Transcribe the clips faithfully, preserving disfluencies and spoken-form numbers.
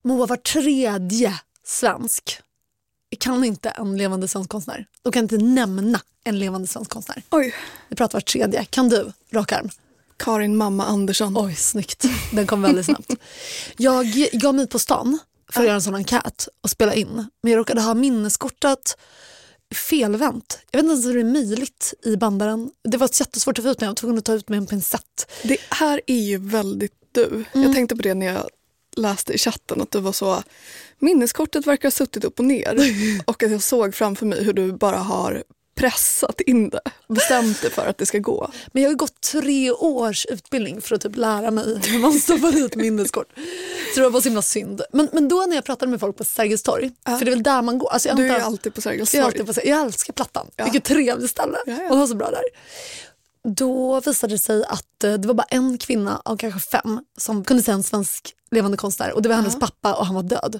Moa, var tredje svensk kan inte en levande svensk konstnär. De kan inte nämna en levande svensk konstnär. Oj. Vi pratar var tredje. Kan du, rakarm? Karin Mamma Andersson. Oj, snyggt. Den kom väldigt snabbt. Jag gav mig ut på stan för att göra en sån enkät och spela in. Men jag råkade ha minneskortet felvänt. Jag vet inte ens hur det är möjligt i bandaren. Det var jättesvårt att få ut mig. Jag var tvungen att ta ut med en pincett. Det här är ju väldigt du. Mm. Jag tänkte på det när jag läste i chatten att du var så, minneskortet verkar ha suttit upp och ner. Och att jag såg framför mig hur du bara har pressat in det. Bestämt dig för att det ska gå. Men jag har gått tre års utbildning för att typ lära mig hur man stoppar ut minneskort. Så det var så himla synd. Men, men då när jag pratade med folk på Sergels torg, ja. För det är väl där man går. Alltså jag du antar, är ju alltid på Sergels torg. Jag, alltid på, jag älskar Plattan. Ja. Vilket trevligt ställe. Ja, ja. Och det var så bra där. Då visade det sig att det var bara en kvinna av kanske fem som kunde säga en svensk levande konstnär. Och det var hennes ja. pappa och han var död.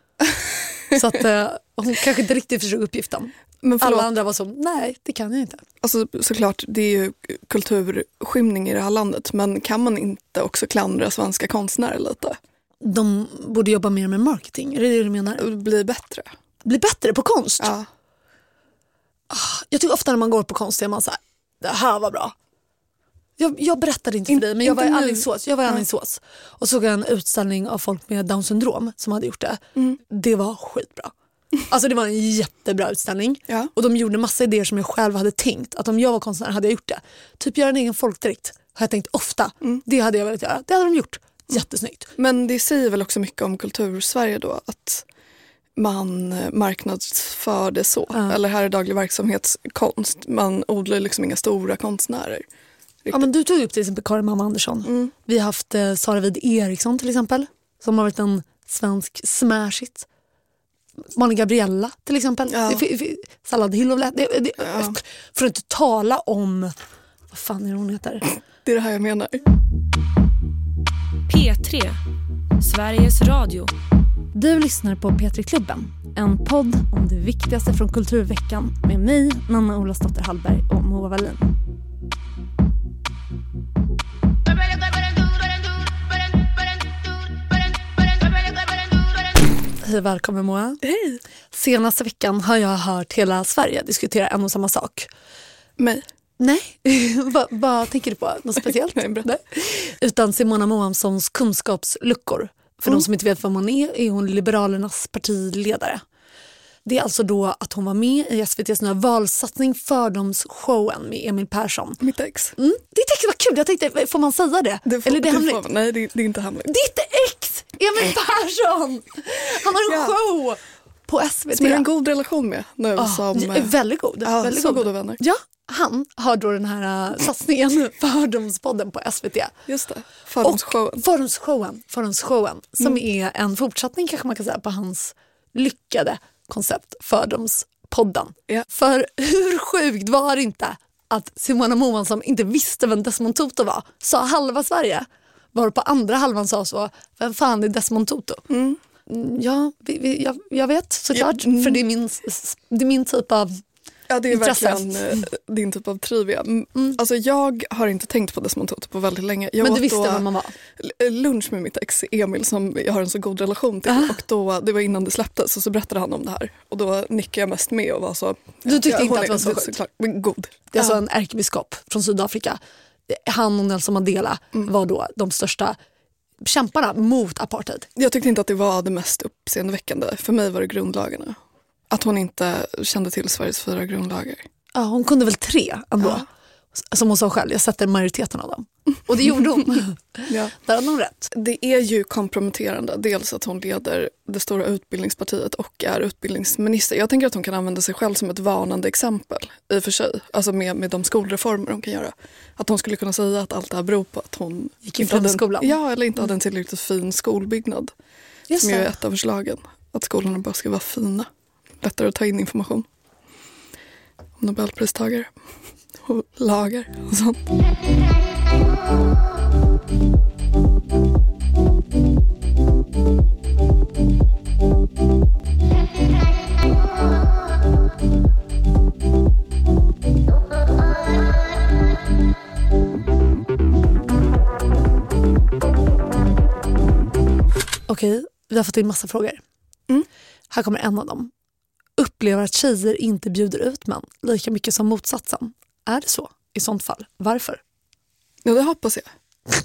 Så att eh, hon kanske inte riktigt förstod uppgiften. Men alla andra var så, nej, det kan jag inte. Alltså såklart, det är ju kulturskymning i det här landet. Men kan man inte också klandra svenska konstnärer lite? De borde jobba mer med marketing, är det det du menar? Bli bättre. Bli bättre på konst? Ja. Jag tycker ofta när man går på konst är man så här, det här var bra. Jag, jag berättade inte för dig, men jag var i Alingsås. Jag var i Alingsås och såg en utställning av folk med Down syndrom som hade gjort det. Mm. Det var skitbra. Alltså det var en jättebra utställning. Ja. Och de gjorde massa idéer som jag själv hade tänkt. Att om jag var konstnär hade jag gjort det. Typ göra en egen folkdräkt har jag tänkt ofta. Mm. Det hade jag velat göra. Det hade de gjort. Jättesnyggt. Men det säger väl också mycket om kultursverige då. Att man marknadsför det så. Ja. Eller här är daglig verksamhetskonst. Man odlar liksom inga stora konstnärer. Riktigt. Ja, men du tog upp till exempel Karin Mamma Andersson. Mm. Vi har haft eh, Sara Vid Eriksson till exempel. Som har varit en svensk smash hit. Malin Gabriella till exempel. Ja. Sallad Hillovle. Det, det, ja. För att inte tala om... Vad fan är det hon heter? Det är det här jag menar. P tre. Sveriges Radio. Du lyssnar på P tre-klubben. En podd om det viktigaste från kulturveckan. Med mig, Nanna Olasdotter Hallberg och Moa Wallin. Hej, välkommen Moa. Hej. Senaste veckan har jag hört hela Sverige diskutera en och samma sak. Mig? Nej, vad, vad tänker du på? Något speciellt? Nej, Nej. Utan Simona Moamssons kunskapsluckor. För mm. de som inte vet vad hon är, är hon Liberalernas partiledare. Det är alltså då att hon var med i S V T:s nya valsatsning Fördomsshowen med Emil Persson. Mitt ex. Mm. Ditt ex var kul, jag tänkte, får man säga det? det får, Eller det, det får, nej, det, det är inte hemligt. Ditt ex, Emil Persson! Han har en ja. show på S V T. Som är en god relation med nu. Oh, som, väldigt god. Ja, väldigt så god. goda vänner. Ja, han har då den här uh, satsningen Fördomspodden på S V T. Just det, Fördomsshowen. Fördomsshowen, Fördomsshowen som mm. är en fortsättning kanske man kan säga på hans lyckade koncept Fördomspodden. Ja. För hur sjukt var det inte att Simona Moamsson inte visste vem Desmond Tutu var? Sa halva Sverige. Var på andra halvan sa så, vem fan är Desmond Tutu? Mm. Ja, vi, vi, jag, jag vet såklart, ja, mm. för det är, min, det är min typ av Ja, det är intresse. verkligen din typ av trivia. Mm. Alltså jag har inte tänkt på Desmond Tutu på väldigt länge. Jag Men du visste vem man var? Lunch med mitt ex Emil som jag har en så god relation till. Uh-huh. Och då, det var innan det släpptes och så berättade han om det här. Och då nickade jag mest med och var så... Du tyckte ja, inte att det var så sjukt? Men god. Det är alltså en ärkebiskop från Sydafrika. Han och Nelson Mandela mm. var då de största kämparna mot apartheid. Jag tyckte inte att det var det mest uppseendeväckande. För mig var det grundlagarna. Att hon inte kände till Sveriges fyra grundlagar. Ja, hon kunde väl tre ändå. Ja. Som hon sa själv, jag sätter majoriteten av dem. Och det gjorde hon. Ja. Där hade hon rätt. Det är ju komprometterande. Dels att hon leder det stora utbildningspartiet och är utbildningsminister. Jag tänker att hon kan använda sig själv som ett varnande exempel. I och för sig. Alltså med, med de skolreformer hon kan göra. Att hon skulle kunna säga att allt det här beror på att hon gick i flumskolan. Ja, eller inte hade en tillräckligt fin skolbyggnad. Just som är ett av förslagen. Att skolorna bara ska vara fina. Lättare att ta in information om Nobelpristagare och lagar och sånt. Okej, vi har fått in massa frågor. Mm. Här kommer en av dem. Upplever att tjejer inte bjuder ut män lika mycket som motsatsen. Är det så? I sånt fall, varför? Ja, det hoppas jag.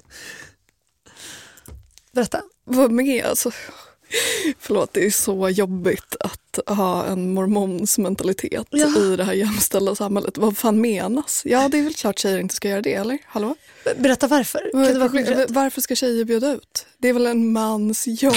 Berätta. Vad med alltså? Förlåt, det är så jobbigt att ha en mormonsmentalitet Ja. i det här jämställda samhället. Vad fan menas? Ja, det är väl klart tjejer inte ska göra det, eller? Hallå? Berätta varför. Kan Vad är det vara problem- konkret? Varför ska tjejer bjuda ut? Det är väl en mans jobb?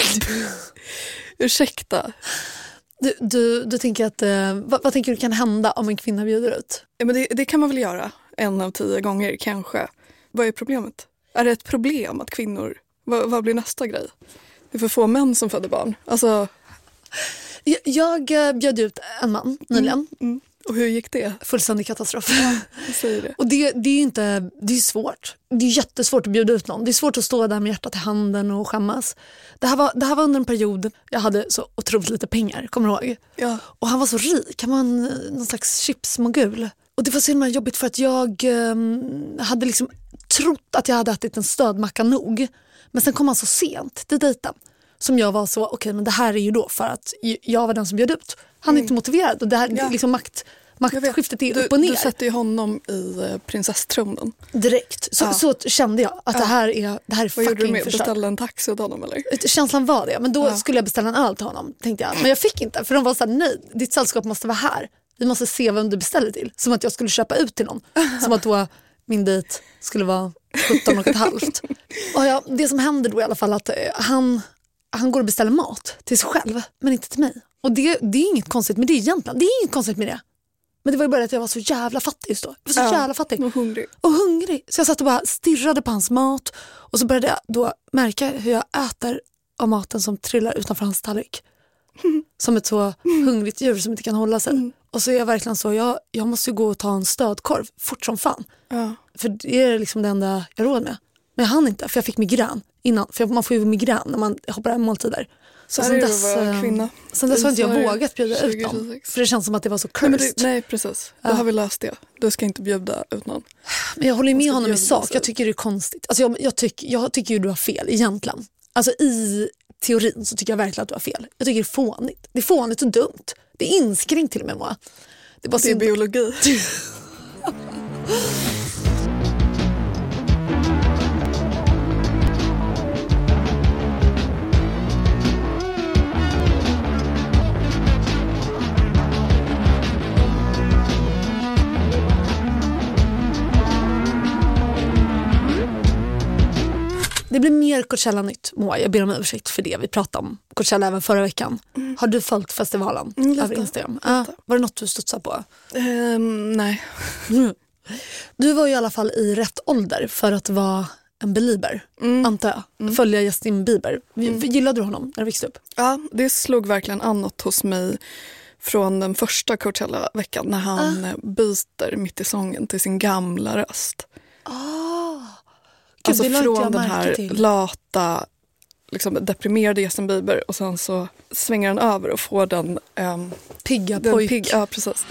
Ursäkta. Du, du, du tänker att, eh, vad, vad tänker du kan hända om en kvinna bjuder ut? Ja, men det, det kan man väl göra en av tio gånger kanske. Vad är problemet? Är det ett problem att kvinnor... Vad, vad blir nästa grej? Det är för få män som föder barn. Alltså... Jag, jag eh, bjöd ut en man nyligen. Mm, mm. Och hur gick det? Fullständig katastrof. Jag säger det. Och det, det är ju inte, det är svårt. Det är jättesvårt att bjuda ut någon. Det är svårt att stå där med hjärtat i handen och skämmas. Det här var, det här var under en period jag hade så otroligt lite pengar, kommer du ihåg? Ja. Och han var så rik, han var en, någon slags chipsmogul. Och det var så himla jobbigt för att jag eh, hade liksom trott att jag hade ätit en stödmacka nog. Men sen kom han så sent till dejten. Som jag var så, okej okay, men det här är ju då för att jag var den som bjöd ut. Han är Mm. inte motiverad och det här Ja. liksom makt, maktskiftet är Du, upp och ner. du sätter ju honom i eh, prinsesstronen. Direkt. Så, Ja. så kände jag att Ja. det här är, det här är Vad gjorde du fucking med? förstört. Beställde en taxi åt honom eller? Känslan var det, men då Ja. skulle jag beställa en öl till honom, tänkte jag. Men jag fick inte, för de var så här, nej, ditt sällskap måste vara här. Vi måste se vem du beställer till. Som att jag skulle köpa ut till någon. Som att då min dejt skulle vara sjutton och ett halvt. Och ja, det som händer då i alla fall att eh, han, han går och beställer mat till sig själv, men inte till mig. Och det, det är inget konstigt med det egentligen. Det är inget konstigt med det. Men det var ju bara att jag var så jävla fattig just då. Jag var så Ja. jävla fattig. Och hungrig. Och hungrig. Så jag satt och bara stirrade på hans mat. Och så började jag då märka hur jag äter av maten som trillar utanför hans tallrik. Mm. Som ett så hungrigt djur som inte kan hålla sig. Mm. Och så är jag verkligen så, jag, jag måste ju gå och ta en stödkorv fort som fan. Ja. För det är liksom det enda jag råd med. Men jag hann inte, för jag fick migrän innan. För man får ju migrän när man hoppar över måltider. Så Så sen är det dess, att vara eh, kvinna. sen dess har inte jag Sverige vågat bjuda ut någon. tjugohundratjugosex. För det känns som att det var så Nej, men cursed. det, nej precis. Då Ja. har vi löst det. Du ska inte bjuda ut någon. Men jag håller ju Man med ska honom i bjuda sak. sig. Jag tycker det är konstigt. Alltså jag, jag, tyck, jag tycker ju du har fel egentligen. Alltså i teorin så tycker jag verkligen att du har fel. Jag tycker det är fånigt. Det är fånigt och dumt. Det är inskränkt till och med, Moa. Det är bara Det är synd. biologi. Det blir mer Coachella-nytt, Moa. Jag ber om ursäkt för det. Vi pratade om Coachella även förra veckan. Mm. Har du följt festivalen Mm, lite. över Instagram? Ah, var det något du studsade på? Ehm, nej. Mm. Du var ju i alla fall i rätt ålder för att vara en belieber, Mm. antar jag. Mm. Följa Justin Bieber. Mm. Gillade du honom när du växte upp? Ja, det slog verkligen annat hos mig från den första Coachella-veckan när han ah. byter mitt i sången till sin gamla röst. Ah. Gud, Alltså det la inte från jag den märke här till. lata, liksom deprimerade Justin Bieber och sen så svänger han över och får den, um, Pigga den pojk. pig, ja precis.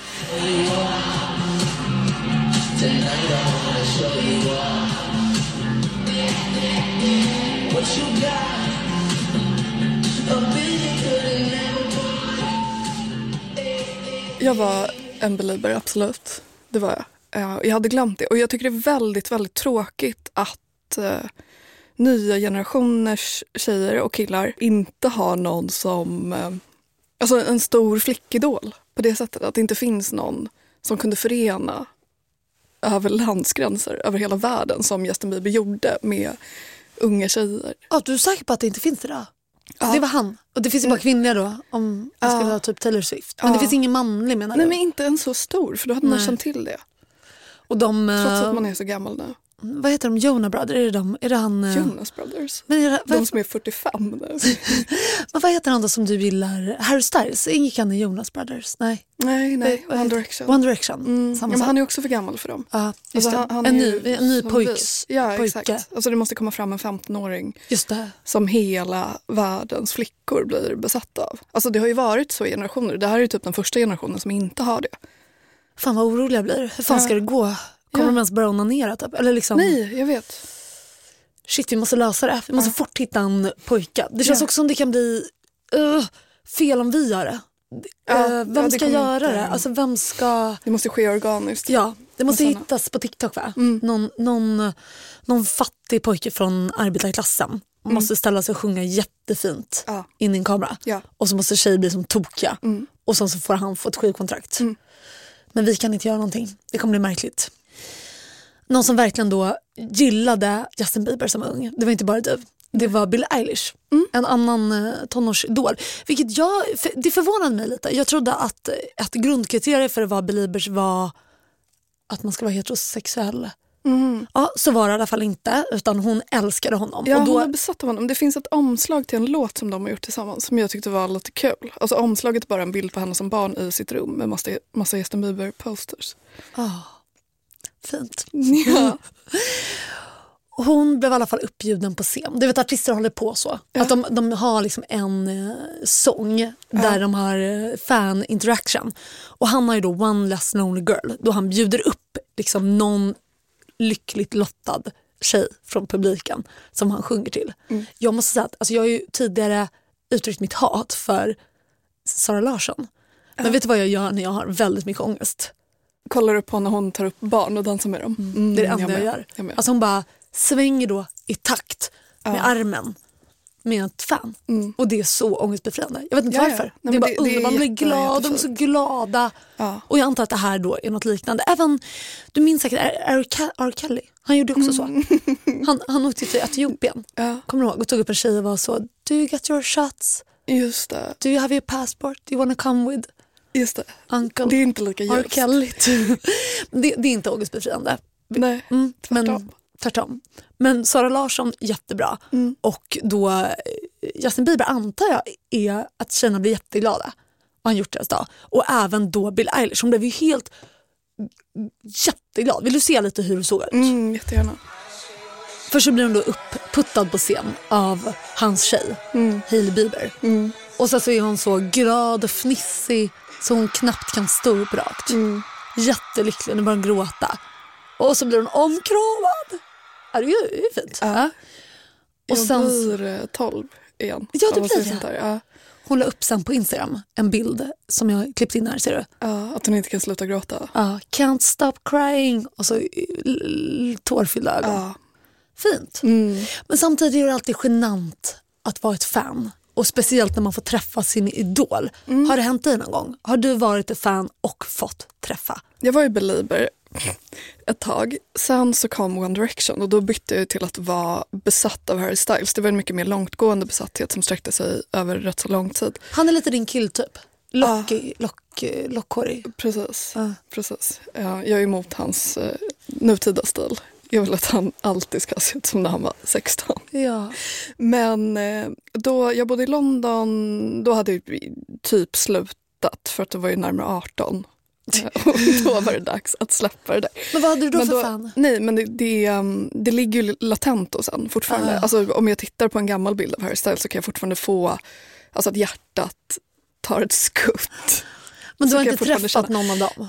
Jag var en belieber, absolut. Det var jag. Uh, jag hade glömt det. Och jag tycker det är väldigt, väldigt tråkigt att uh, nya generationers tjejer och killar inte har någon som... Uh, alltså en stor flickidol på det sättet. Att det inte finns någon som kunde förena över landsgränser, över hela världen som Justin Bieber gjorde med unga tjejer. Ja, du är säker på att det inte finns det då? Ja. Det var han. Och det finns ju bara kvinnliga då, om det Ja. skulle vara typ Taylor Swift. Men Ja. det finns ingen manlig, menar Nej, du? men inte en så stor, för då hade man Nej. känt till det. Och de, Trots eh, att man är så gammal nu. vad heter de? Jonah Brother? Är det de? Är det han? eh, Jonas Brothers. Men, är det, vad, De som är fyrtiofem nu. men vad heter han då som du gillar? Harry Styles? Ingick han i Jonas Brothers? Nej. Nej, nej. Vad One heter- Direction. One Direction. Mm. Ja, Samma men sak. han är också för gammal för dem. Ja, just Alltså, det. han, han en, är ny, ju en ny som pojks, vi. Ja, pojke. exakt. Alltså det måste komma fram en femtonåring Just det. som hela världens flickor blir besatta av. Alltså det har ju varit så i generationer. Det här är ju typ den första generationen som inte har det. Fan vad orolig jag blir. Hur fan Ja. ska det gå? Kommer Ja. de ens börja onanera typ? Eller liksom... Nej, jag vet. shit vi måste lösa det. Vi måste Ja. fort hitta en pojke. Det känns Ja. också som det kan bli uh, fel om vi gör det. Ja, uh, vem ja, det ska kommer göra inte- det? Alltså vem ska... Det måste ske organiskt. Ja, det måste såna. hittas på TikTok va? Mm. Någon, någon, någon fattig pojke från arbetarklassen Mm. måste ställa sig och sjunga jättefint Ja. in i en kamera. Ja. Och så måste tjejer bli som tokiga. Mm. Och sen så får han få ett skivkontrakt. Mm. Men vi kan inte göra någonting. Det kommer bli märkligt. Någon som verkligen då gillade Justin Bieber som ung. Det var inte bara du. Det var Billie Eilish. Mm. En annan eh, tonårsidol. Vilket jag, för, det förvånade mig lite. Jag trodde att ett grundkriterie för att vara Beliebers var att man ska vara heterosexuell. Mm. Ja, så var det i alla fall inte. Utan hon älskade honom. Ja, och då, hon är besatt av honom. Det finns ett omslag till en låt som de har gjort tillsammans som jag tyckte var lite kul. Alltså omslaget är bara en bild på henne som barn i sitt rum med massa, massa Justin Bieber-posters. ah, fint. Ja. Hon blev i alla fall uppbjuden på scen. Du vet artister håller på så. Ja. Att de, de har liksom en eh, sång där Ja. de har eh, fan interaction. Och han har ju då One Less Lonely Girl. Då han bjuder upp liksom någon lyckligt lottad tjej från publiken som han sjunger till. Mm. Jag måste säga att alltså jag har ju tidigare uttryckt mitt hat för Sara Larsson. Men Ja. vet du vad jag gör när jag har väldigt mycket ångest? Kollar upp på när hon tar upp barn och dansar med dem. Mm, Det är det enda jag, med. gör. Jag med. Alltså hon bara svänger då i takt med Ja. armen med ett fan. Mm. Och det är så ångestbefriande. Jag vet inte Ja, ja. varför. Nej, det är men bara det- det är underbart. Man blir jätte- glad. De är så jättefint. glada. Ja. Och jag antar att det här då är något liknande. Även, du minns säkert R. R. Kelly. Han gjorde också så. Han, han åkte till Etiopien. Ja, Kommer du ihåg? Och tog upp en tjej och var så. Do you get your shots? just det. Do you have your passport? Do you wanna come with Just det. uncle Det är inte lika R. djupt. Kelly? det, det är inte ångestbefriande. Nej, Mm, tvärtom. men, tvärtom. Men Sara Larsson, jättebra. Mm. Och då eh, Justin Bieber antar jag är att tjejerna blir jätteglada. Och han gjort deras dag. Och även då Billie Eilish. Hon blev ju helt jätteglad. Vill du se lite hur det såg ut? Mm, jättegärna. Först så blir hon då uppputtad på scen av hans tjej, Mm. Hailey Bieber. Mm. Och så, så är hon så glad och fnissig så hon knappt kan stå upp rakt. Mm. Jättelycklig, nu börjar hon gråta. Och så blir hon omkramad. Ja, det är ju fint. Ja. Och Jag sen, blir eh, tolv igen. Ja, det Av att se blir sånt det. där. Ja. hon la upp sen på Instagram en bild som jag klippt in här, ser du? Ja, att hon inte kan sluta gråta. Ja, can't stop crying. Och så l- l- tårfyllda ögon. Ja. Fint. Mm. Men samtidigt är det alltid genant att vara ett fan. Och speciellt när man får träffa sin idol. Mm. Har det hänt dig någon gång? Har du varit ett fan och fått träffa? Jag var ju belieber ett tag. Sen så kom One Direction och då bytte jag till att vara besatt av Harry Styles. Det var en mycket mer långtgående besatthet som sträckte sig över rätt så lång tid. Han är lite din killtyp. Lockig, lock, lockhårig. Precis. Ja. Precis. Ja, jag är emot hans eh, nutida stil. Jag vill att han alltid ska se ut som när han var sexton. Ja. Men eh, då jag bodde i London, då hade jag typ slutat för att det var ju närmare arton. Eh, och då var det dags att släppa det där. Men vad hade du då Men för då- fan? Nej, men det, det, um, det ligger ju latent och sen fortfarande. Ah. Alltså, om jag tittar på en gammal bild av Harry Styles så kan jag fortfarande få alltså, att hjärtat tar ett skutt. Men så du har kan jag inte fortfarande träffat känna- någon av dem?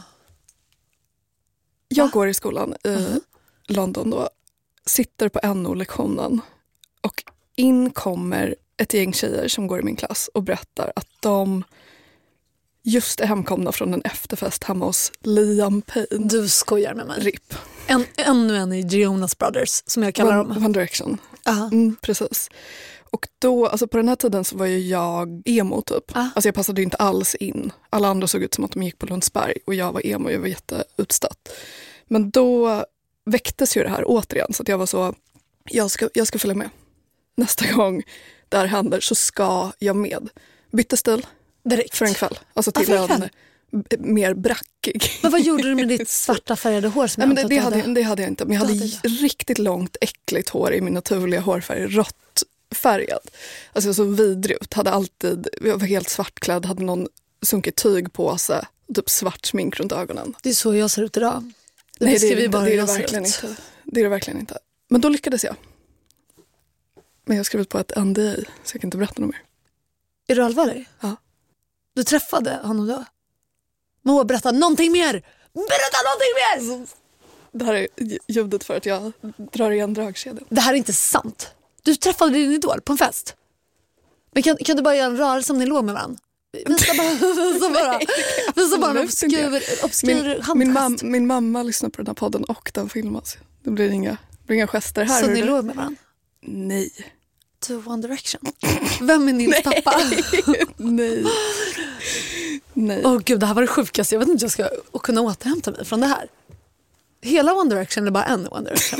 Jag Va? går i skolan i Mhm. London då, sitter på N O-lektionen och in kommer ett gäng tjejer som går i min klass och berättar att de just är hemkomna från en efterfest hemma hos Liam Payne. Du skojar med mig. R I P. En, ännu en i Jonas Brothers som jag kallar One, dem. One Direction. Aha. Mm, precis. Och då, alltså på den här tiden så var ju jag emo typ. Ah. Alltså jag passade ju inte alls in. Alla andra såg ut som att de gick på Lundsberg och jag var emo och jag var jätteutstött. Men då väcktes ju det här återigen så att jag var så, jag ska, jag ska följa med. Nästa gång det här händer så ska jag med. Bytte stil Direkt. för en kväll. Alltså Ah, till för en en kväll? b- mer brackig. Men vad gjorde du med ditt svarta färgade hår som Nej, men jag det, det, antar att du hade, det hade jag inte. Men jag Du hade hade riktigt långt, äckligt hår i min naturliga hårfärg. Rått färgad. Alltså jag såg vidrig ut. Hade alltid, jag var helt svartklädd. Hade någon sunkig tyg på sig. Typ svart smink runt ögonen. Det är så jag ser ut idag. Du Nej, det är beskriver det, ju inte, bara det, är hur det jag ser verkligen ut. inte. Det är det verkligen inte. Men då lyckades jag. Men jag skrev ut på ett N D A så jag kan inte berätta något mer. Är du allvarlig? Ja. Du träffade honom då? Moa, berätta någonting mer! Berätta någonting mer! Det här är ljudet för att jag drar igen dragkedjan. Det här är inte sant. Du träffade din idol på en fest. Men kan, kan du bara göra en rörelse om ni låg med varandra? Visa bara, visa bara, visa bara en obskur, obskur min, handgest. Min, mam, min mamma lyssnar på den här podden och den filmas. Det blir inga, blir inga gester här. Så ni låg med varandra? Nej. To One Direction. Vem är Nils pappa? Nej. Nej. Åh oh, gud, det här var det sjukaste. Jag vet inte om jag ska kunna återhämta mig från det här. Hela One Direction är bara en One Direction.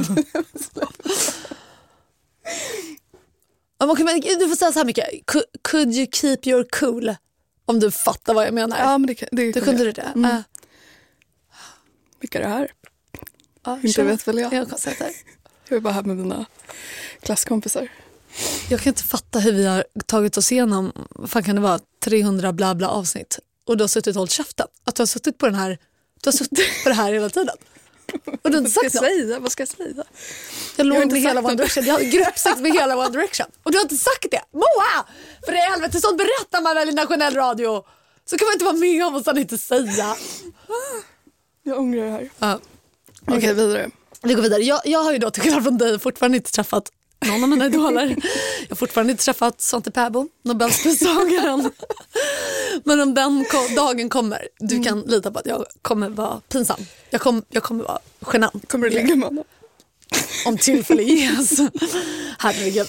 Okay, men du får säga så här mycket. Could, could you keep your cool? Om du fattar vad jag menar. Ja, men det, det, det kunde du det. Mm. Uh. Vilka är det här? Ja, inte sure. vet väl jag. Jag, jag är bara här med mina klasskompisar. Jag kan inte fatta hur vi har tagit oss igenom, vad fan kan det vara, trehundra bla bla avsnitt. Och du har suttit och hållit käften. Att du har suttit på den här, du har suttit på det här hela tiden. Och du har inte sagt vad, ska jag säga? vad ska jag säga? Jag låg med hela One Direction. Jag hade gruppsex med hela One Direction. Och du har inte sagt det. Moa! För det är helvete, sånt berättar man väl i nationell radio. Så kan man inte vara med om och sen inte säga. Jag ångrar det här. Ja. Okej, okay, vidare. Vi går vidare. Jag, jag har ju då till skillnad från dig fortfarande inte träffat någon av mina idoler. Jag har fortfarande inte träffat Svante Pääbo, Nobelpristagaren. Men om den ko- dagen kommer, du mm. kan lita på att jag kommer vara pinsam. Jag, kom, jag kommer vara genant. Kommer du ligga med honom? Om tillfälle ges. Herregud.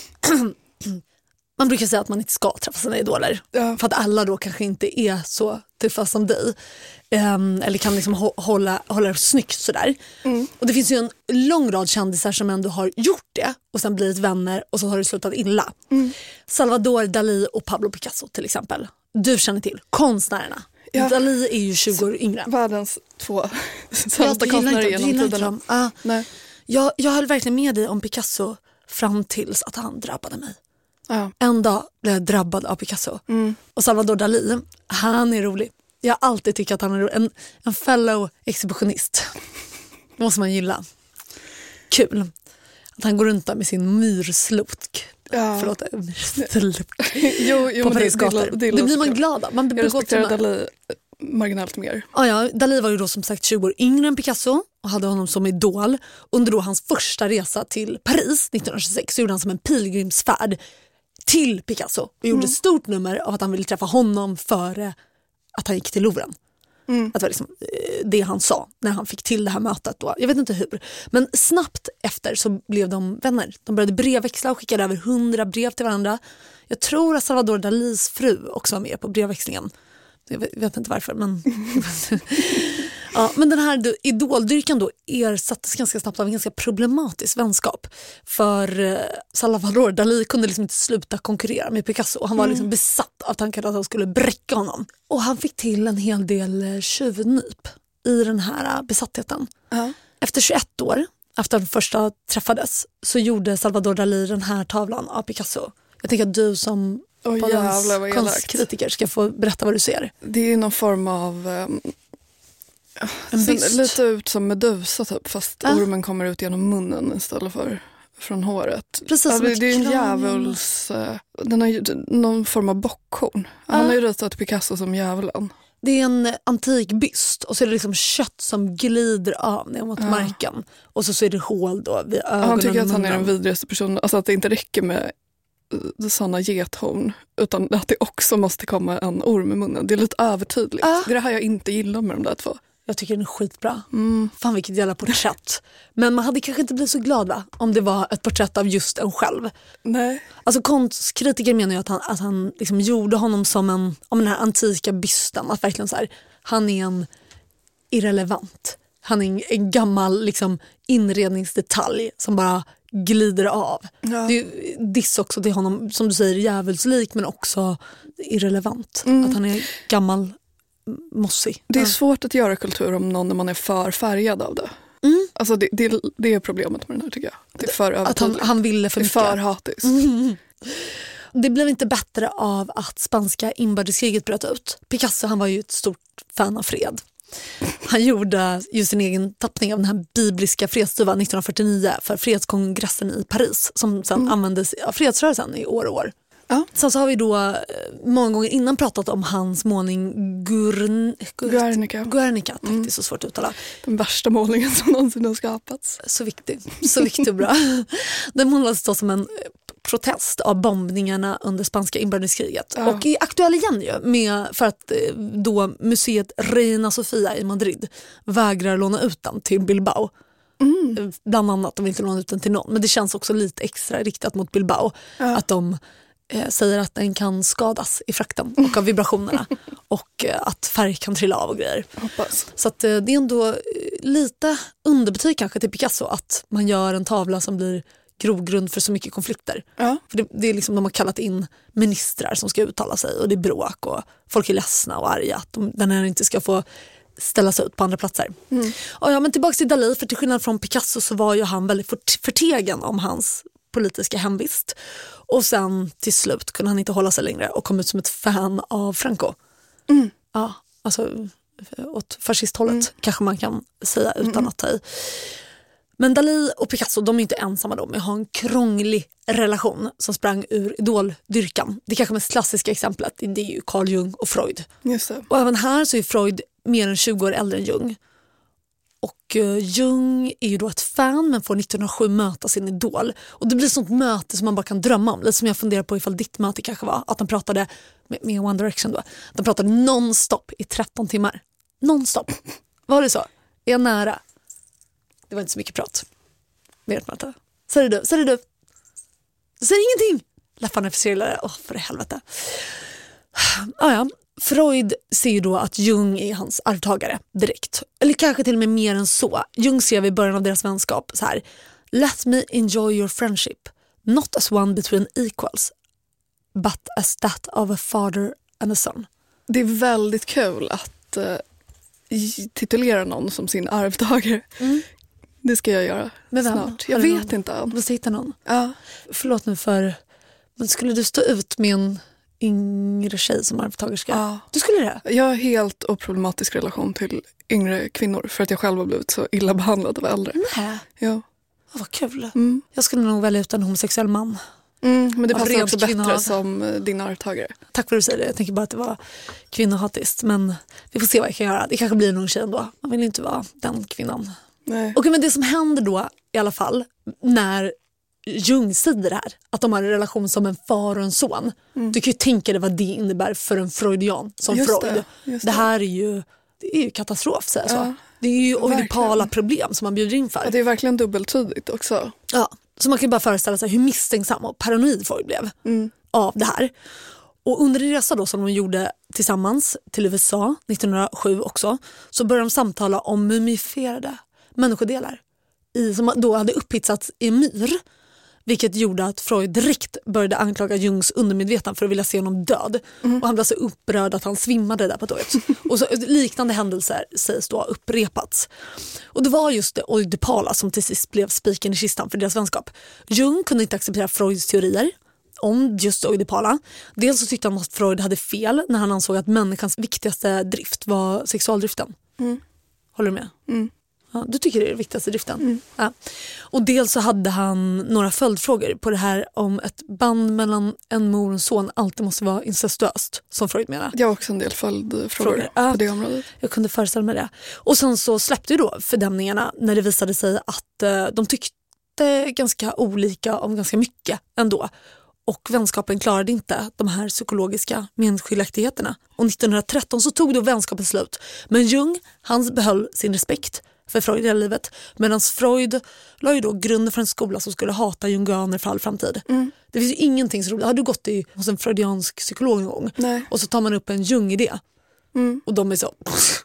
Man brukar säga att man inte ska träffa sina idoler. Ja. För att alla då kanske inte är så tuffa som dig. Um, eller kan liksom hå- hålla, hålla det snyggt sådär. Mm. Och det finns ju en lång rad kändisar som ändå har gjort det. Och sen blivit vänner och så har det slutat illa. Mm. Salvador Dalí och Pablo Picasso till exempel. Du känner till konstnärerna. Ja. Dalí är ju tjugo år yngre. Världens två sämsta konstnärer genom tiden. Ah. Nej. Jag, jag höll verkligen med dig om Picasso fram tills att han drabbade mig. Ja. En dag blev jag drabbad av Picasso. Mm. Och Salvador Dalí, han är rolig. Jag har alltid tyckt att han är rolig. En, en fellow exhibitionist. Det måste man gilla. Kul. Att han går runt där med sin myrslok. Ja. Förlåt, myrslok. jo, jo, på Paris gator. Det, det blir man glad av. Man jag respekterar Dalí marginellt mer. Ja, ja, Dalí var ju då som sagt tjugo år yngre än Picasso och hade honom som idol. Under då hans första resa till Paris nittonhundratjugosex så gjorde han som en pilgrimsfärd till Picasso och gjorde mm. stort nummer av att han ville träffa honom före att han gick till Louvren. Mm. Att det var liksom det han sa när han fick till det här mötet då. Jag vet inte hur. Men snabbt efter så blev de vänner. De började brevväxla och skickade över hundra brev till varandra. Jag tror att Salvador Dalís fru också var med på brevväxlingen. Jag vet, vet inte varför, men... ja, men den här idoldyrkan då ersattes ganska snabbt av en ganska problematisk vänskap. För eh, Salvador Dalí kunde liksom inte sluta konkurrera med Picasso. Och han var liksom besatt av tanken att han skulle bräcka honom. Och han fick till en hel del tjuvnyp i den här besattheten. Uh-huh. Efter tjugoett år, efter den första träffades, så gjorde Salvador Dalí den här tavlan av Picasso. Jag tänker att du som... Oh, jävlar, konstkritiker ska få berätta vad du ser. Det är någon form av um, en byst. Lite ut som Medusa typ, fast ah. ormen kommer ut genom munnen istället för från håret. Precis, ja, det, det är en djävuls uh, den har ju någon form av bockhorn. Han ah. har ju ritat Picasso som djävulen. Det är en antik byst och så är det liksom kött som glider av ner mot ah. marken och så, så är det hål då vid ögonen. Han tycker att han är den vidrigaste personen, alltså att det inte räcker med sådana gethorn utan att det också måste komma en orm i munnen. Det är lite övertydligt. Ah. Det är det här jag inte gillar med de där två. Jag tycker den är skitbra. Mm. Fan vilket jävla porträtt. Men man hade kanske inte blivit så glad va? Om det var ett porträtt av just en själv. Nej. Alltså konstkritiker menar ju att han, att han liksom gjorde honom som en, om den här antika bysten. Att verkligen så här, han är en irrelevant. Han är en, en gammal liksom inredningsdetalj som bara glider av. Ja. Det är diss också till honom, som du säger, djävulslik men också irrelevant. Mm. Att han är gammal, mossig. Det är ja. svårt att göra kultur om någon när man är för färgad av det. Mm. Alltså det, det, det är problemet med den här tycker jag. Det är för övertydligt. Att han, han ville för mycket. Det är för hatiskt. Mm. Det blev inte bättre av att spanska inbördeskriget bröt ut. Picasso han var ju ett stort fan av fred. Han gjorde ju sin egen tappning av den här bibliska fredsduvan nittonhundrafyrtionio för fredskongressen i Paris som sen mm. användes av fredsrörelsen i år och år. Ja. Sen så har vi då eh, många gånger innan pratat om hans målning Gurn, Gur, Guernica. Guernica. Det Mm. är så svårt att uttala. Den värsta målningen som någonsin har skapats. Så viktig, så viktig och bra. Den målades då som en protest av bombningarna under spanska inbördeskriget. Ja. Och är aktuell igen ju, med, för att eh, då museet Reina Sofia i Madrid vägrar låna ut den till Bilbao. Mm. Bland annat, de vill inte låna ut den till någon. Men det känns också lite extra riktat mot Bilbao. Ja. Att de eh, säger att den kan skadas i frakten och av vibrationerna. Och eh, att färg kan trilla av och grejer. Hoppas. Så att, eh, det är ändå eh, lite underbetyg kanske till Picasso att man gör en tavla som blir grogrund för så mycket konflikter. Ja. För det, det är liksom, de har kallat in ministrar som ska uttala sig och det är bråk och folk är ledsna och arga att de, den här inte ska få ställas ut på andra platser. Mm. Och ja, men tillbaka till Dalí, för till skillnad från Picasso så var ju han väldigt fort- förtegen om hans politiska hemvist. Och sen till slut kunde han inte hålla sig längre och kom ut som ett fan av Franco. Mm. Ja, alltså åt fascisthållet Mm. kanske man kan säga utan Mm. att ta i. Men Dalí och Picasso, de är inte ensamma då med att ha en krånglig relation som sprang ur idoldyrkan. Det kanske mest klassiska exemplet, det är ju Carl Jung och Freud. Just det. Och även här så är Freud mer än tjugo år äldre än Jung. Och uh, Jung är ju då ett fan men får nittonhundrasju möta sin idol. Och det blir sånt möte som man bara kan drömma om. Lite som jag funderar på ifall ditt möte kanske var att de pratade med, med One Direction då. De pratade non-stop i tretton timmar. Non-stop. Var det så? Är jag nära? Det var inte så mycket prat. Mer ett möte. Säger du? Säger du? Du säger ingenting. Läpparna förstrillade. Åh, för helvete. Ah, ja. Freud ser ju då att Jung är hans arvtagare direkt. Eller kanske till och med mer än så. Jung ser vid början av deras vänskap så här: Let me enjoy your friendship. Not as one between equals, but as that of a father and a son. Det är väldigt kul att uh, titulera någon som sin arvtagare. Mm. Det ska jag göra Men vem? snart. Jag Har du vet någon? inte än. Måste hitta någon. Ja. Förlåt nu för... Men skulle du stå ut med en yngre tjej som arvtagerska? Ja. Du skulle det? Jag har helt oproblematisk relation till yngre kvinnor för att jag själv har blivit så illa behandlad av äldre. Nej. Ja. Oh, vad kul. Mm. Jag skulle nog välja ut en homosexuell man. Mm, men det Av passar rent också bättre kvinnohat. som eh, din arvtagare. Tack för att du säger det. Jag tänker bara att det var kvinnohatiskt. Men vi får se vad jag kan göra. Det kanske blir någon tjej ändå. Man vill inte vara den kvinnan. Nej. Okej, men det som händer då i alla fall när Jung säger det här, att de har en relation som en far och en son. Mm. Du kan ju tänka dig vad det innebär för en freudian som Just Freud. det, Det, just det. här är ju, det är ju katastrof, säger jag Ja, så. Det är ju verkligen. oidipala problem som man bjuder in för. Ja, det är verkligen dubbeltydigt också. Ja, så man kan bara föreställa sig hur misstänksam och paranoid Freud blev Mm. av det här. Och under en resa då som de gjorde tillsammans till U S A nittonhundrasju också, så började de samtala om mumifierade människodelar i, som då hade upphitsats i en myr, vilket gjorde att Freud direkt började anklaga Jungs undermedvetna för att vilja se honom död. Mm. Och han blev så upprörd att han svimmade där på tåget. Och så, liknande händelser sägs då ha upprepats. Och det var just det oidipala som till sist blev spiken i kistan för deras vänskap. Jung kunde inte acceptera Freuds teorier om just det oidipala. Dels så tyckte han att Freud hade fel när han ansåg att människans viktigaste drift var sexualdriften. Mm. Håller du med? Mm. Ja, du tycker det är det viktigaste driften. Mm. Ja. Och dels så hade han några följdfrågor på det här om ett band mellan en mor och en son alltid måste vara incestuöst, som Freud menar. Jag har också en del följdfrågor Frågor. Ja. på det området. Jag kunde föreställa mig det. Och sen så släppte ju då fördämningarna när det visade sig att eh, de tyckte ganska olika om ganska mycket ändå. Och vänskapen klarade inte de här psykologiska meningsskiljaktigheterna. Och nittonhundratretton så tog då vänskapen slut. Men Jung, han behöll sin respekt för Freud i hela livet. Medan Freud la ju då grunden för en skola som skulle hata jungianer för all framtid. Mm. Det finns ju ingenting så roligt. Har du gått i, hos en freudiansk psykolog en gång? Nej. Och så tar man upp en Jung-idé. Mm. Och de är så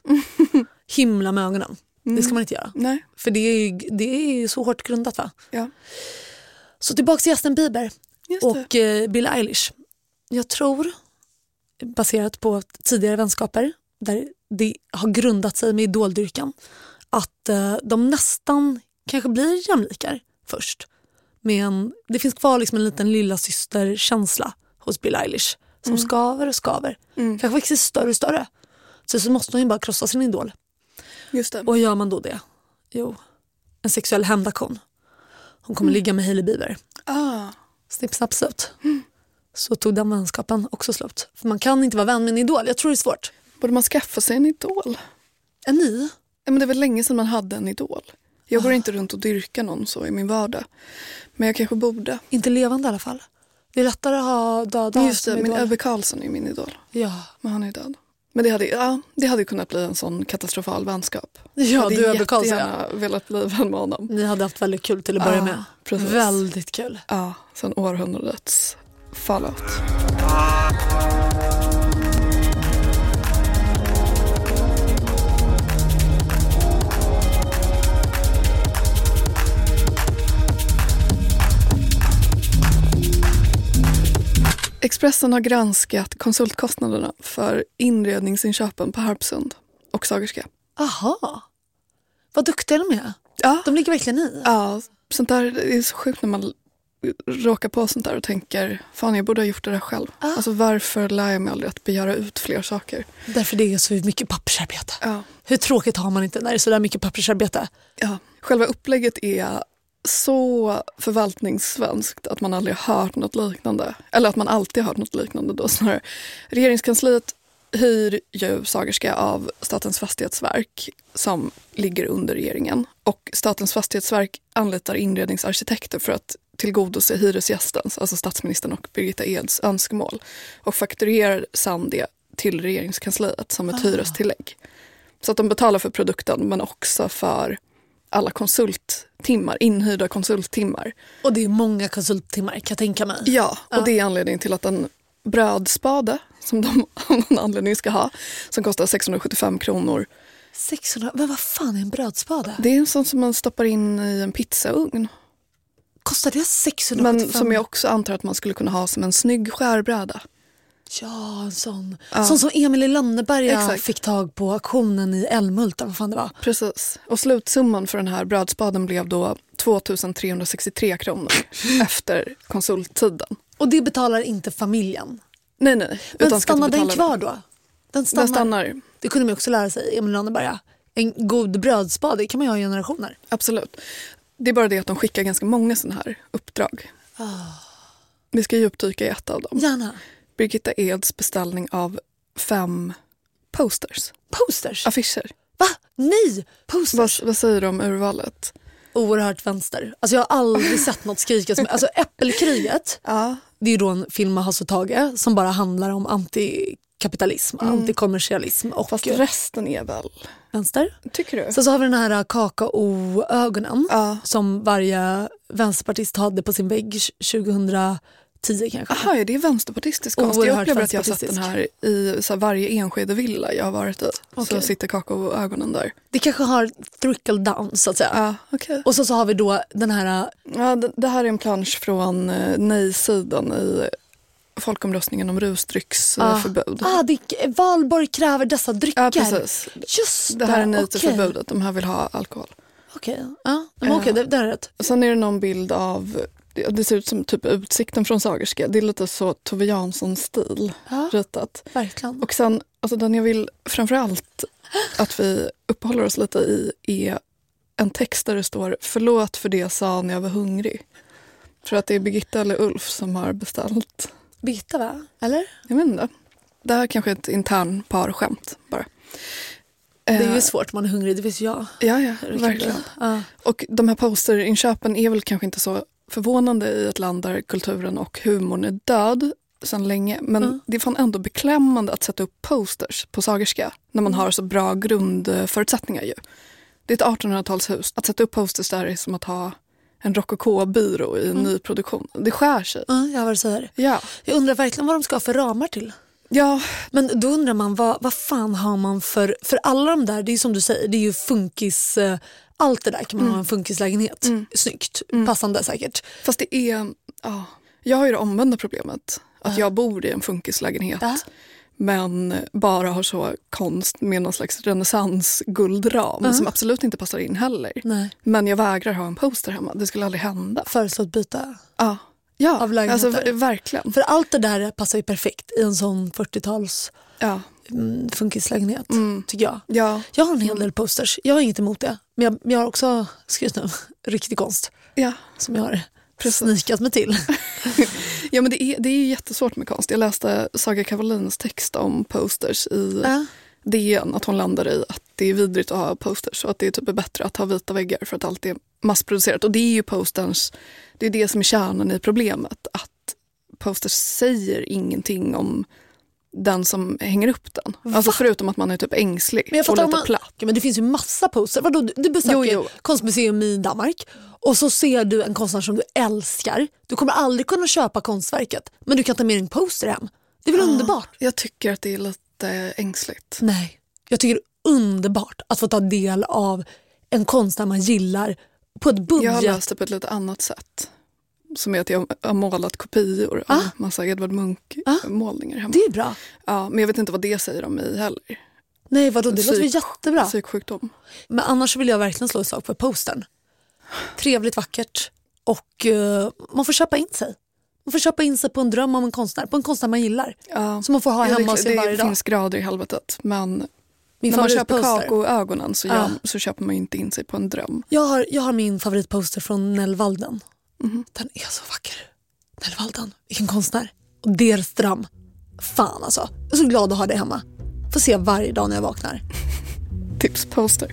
himla med ögonen. Mm. Det ska man inte göra. Nej. För det är ju, det är ju så hårt grundat, va? Ja. Så tillbaka till Justin Bieber Just det. och eh, Billie Eilish. Jag tror, baserat på tidigare vänskaper där det har grundat sig med idoldyrkan, att eh, de nästan kanske blir jämlikar först. Men det finns kvar liksom en liten lilla systerkänsla hos Billie Eilish som Mm. skaver och skaver. Mm. Kanske växer större och större. Så, så måste hon ju bara krossa sin idol. Just det. Och hur gör man då det? Jo, en sexuell hämndaktion. Hon kommer Mm. ligga med Hailey Bieber. Ah. Snipp, snapp, slut. så tog den vänskapen också slut. För man kan inte vara vän med en idol. Jag tror det är svårt. Borde man skaffa sig en idol? En ny? Ja, men det är väl länge sedan man hade en idol. Jag går inte runt och dyrka någon så i min vardag. Men jag kanske borde. Inte levande i alla fall. Det är lättare att ha döda. Just det, men Ebbe Carlsson är min idol. Ja. Men han är död. Men det hade, ja, det hade kunnat bli en sån katastrofal vänskap. Ja, jag du och Ebbe Carlsson. Jag hade jättegärna velat bli vän med honom. Ni hade haft väldigt kul till att börja ja, med. Precis. Väldigt kul. Ja, sen århundradets fallout. Expressen har granskat konsultkostnaderna för inredningsinköpen på Harpsund och Sagerska. Aha. Vad duktiga de är. Ja. De ligger verkligen i. Ja, sånt där det är så sjukt när man råkar på sånt där och tänker fan jag borde ha gjort det där själv. Ah. Alltså varför lär jag mig aldrig att begära ut fler saker? Därför det är så mycket pappersarbete. Ja. Hur tråkigt har man inte när det är så där mycket pappersarbete? Ja, själva upplägget är så förvaltningssvenskt att man aldrig har hört något liknande. Eller att man alltid har hört något liknande då snarare. Regeringskansliet hyr ju Sagerska av Statens fastighetsverk som ligger under regeringen. Och Statens fastighetsverk anlitar inredningsarkitekter för att tillgodose hyresgästens, alltså statsministern och Birgitta Eds önskemål. Och fakturerar sedan det till regeringskansliet som ett ah. hyrestillägg. Så att de betalar för produkten men också för alla konsulttimmar, inhyrda konsulttimmar. Och det är många konsulttimmar kan jag tänka mig. Ja, och ja. Det är anledningen till att en brödspade som de av någon anledning ska ha, som kostar sexhundrasjuttiofem kronor. sexhundra? Men vad fan är en brödspade? Det är en sån som man stoppar in i en pizzaugn. Kostar det sexhundrasjuttiofem? Men som jag också antar att man skulle kunna ha som en snygg skärbräda. Ja, en sån. Ja. Sån som Emil i Lönneberga Exakt. fick tag på auktionen i Älmhult, vad fan det var. Precis. Och slutsumman för den här brödspaden blev då tvåtusen trehundrasextiotre kronor efter konsulttiden. Och det betalar inte familjen? Nej, nej. Men stannar den kvar då? Den stannar. Den stannar. Det kunde man också lära sig, Emil i Lönneberga. En god brödspade kan man ju ha i generationer. Absolut. Det är bara det att de skickar ganska många sådana här uppdrag. Oh. Vi ska djupdyka i ett av dem. Gärna. Birgitta Eds beställning av fem posters. Posters? Affischer. Va? Nej! Posters? Vad, vad säger du om urvalet? Oerhört vänster. Alltså jag har aldrig sett något skrikas med. Alltså Äppelkriget, ja. Det är ju då en film med Hasse och Tage som bara handlar om antikapitalism, mm. antikommersialism. Och fast resten är väl vänster. Tycker du? Så, så har vi den här kakao-ögonen ja. som varje vänsterpartist hade på sin vägg tjugohundratio kanske. Aha, ja, det är vänsterpartistisk konst. Jag upplever att jag har sett den här i så här, varje enskede villa jag har varit i. Okay. Så sitter kakao-ögonen där. Det kanske har trickle down så att säga. Ja, okay. Och så, så har vi då den här... Ja, det, det här är en plansch från eh, nej-sidan i folkomröstningen om rusdrycksförbud. Ah, ah, det, Valborg kräver dessa drycker. Ja, precis. Just det här är nej okay. till förbudet. De här vill ha alkohol. Okej, okay. ja, men okej, okay, det, det är rätt. Sen är det någon bild av... Det ser ut som typ utsikten från Sagerska. Det är lite så Tove Jansson-stil ja, ritat. Verkligen. Och sen, alltså den jag vill framförallt att vi uppehåller oss lite i är en text där det står förlåt för det jag sa när jag var hungrig. För att det är Birgitta eller Ulf som har beställt. Birgitta va? Eller? Jag vet inte. Det här är kanske ett intern parskämt bara. Det är ju svårt, man är hungrig, det vet jag. Ja, ja, verkligen. Ja. Och de här posterinköpen är väl kanske inte så förvånande i ett land där kulturen och humorn är död sedan länge. Men mm. det är fan ändå beklämmande att sätta upp posters på Sagerska när man mm. har så bra grundförutsättningar ju. Det är ett artonhundratalshus. Att sätta upp posters där är som att ha en rokoko-byrå i en mm. ny produktion. Det skär sig. Mm, jag var så här. Ja. Jag undrar verkligen vad de ska ha för ramar till. Ja. Men då undrar man, vad, vad fan har man för... För alla de där, det är ju som du säger, det är ju funkis... Allt det där kan man mm. ha en funkislägenhet. Mm. Snyggt, mm. passande säkert. Fast det är... Ja, jag har ju det omvända problemet. Att uh. jag bor i en funkislägenhet. Uh. Men bara har så konst med någon slags renässans-guldram uh. som absolut inte passar in heller. Nej. Men jag vägrar ha en poster hemma. Det skulle aldrig hända. Föreslå att byta uh. ja, av lägenheter. Alltså, verkligen. För allt det där passar ju perfekt i en sån fyrtiotals... Ja. funkislägenhet, mm. tycker jag. Ja. Jag har en hel del posters. Jag har inget emot det. Men jag, jag har också skrivit nu riktig konst. Ja. Som jag har Precis. snikat mig till. Ja, men det är, det är ju jättesvårt med konst. Jag läste Saga Kavalins text om posters i Äh. D N, att hon landar i att det är vidrigt att ha posters och att det är typ bättre att ha vita väggar för att allt är massproducerat. Och det är ju posterns, det är det som är kärnan i problemet, att posters säger ingenting om den som hänger upp den. Va? Alltså förutom att man är typ ängslig men jag och lite man, platt. ja, men det finns ju massa poster. Vadå, du, du besöker jo, jo. konstmuseum i Danmark och så ser du en konstnär som du älskar. Du kommer aldrig kunna köpa konstverket, men du kan ta med en poster hem. Det är väl ja, underbart? Jag tycker att det är lite ängsligt. Nej, jag tycker det är underbart att få ta del av en konstnär man gillar på ett budget. Jag har läst det på ett lite annat sätt. Som är att jag har målat kopior av ah. massa Edvard Munch-målningar ah. hemma. Det är bra. Ja, men jag vet inte vad det säger om mig heller. Nej, vadå? Det låter ju jättebra. Psyksjukdom. Men annars vill jag verkligen slå ett slag för postern. Trevligt, vackert. Och uh, man får köpa in sig. Man får köpa in sig på en dröm om en konstnär. På en konstnär man gillar. Ja. Som man får ha hemma ja, och se varje dag. Det finns grader i helvetet. Men min när man köper poster. Kako-ögonen så, ja. så köper man inte in sig på en dröm. Jag har, jag har min favoritposter från Nell Walden. Mm-hmm. Den är så vacker. Nell Walden, vilken konstnär. Och deras dröm. Fan alltså. Jag är så glad att ha det hemma. Får se varje dag när jag vaknar. Tipsposter.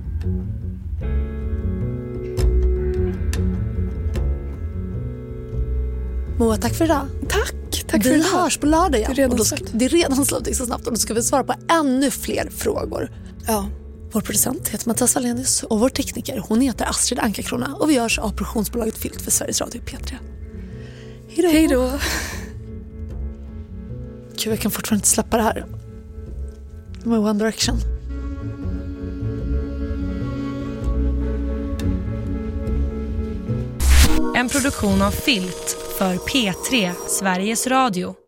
Moa, tack för idag. Tack, tack vi för idag. Vi hörs på lördag. Ja. Det är redan och då ska, det är redan slut så snabbt och då ska vi svara på ännu fler frågor. Ja. Vår producent heter Mattias Wallenius och vår tekniker, hon heter Astrid Ankarkrona och vi görs av produktionsbolaget Filt för Sveriges Radio P tre. Hej då. Hej då. Gud, jag kan fortfarande inte släppa det här. Med One Direction. En produktion av Filt för P tre, Sveriges Radio.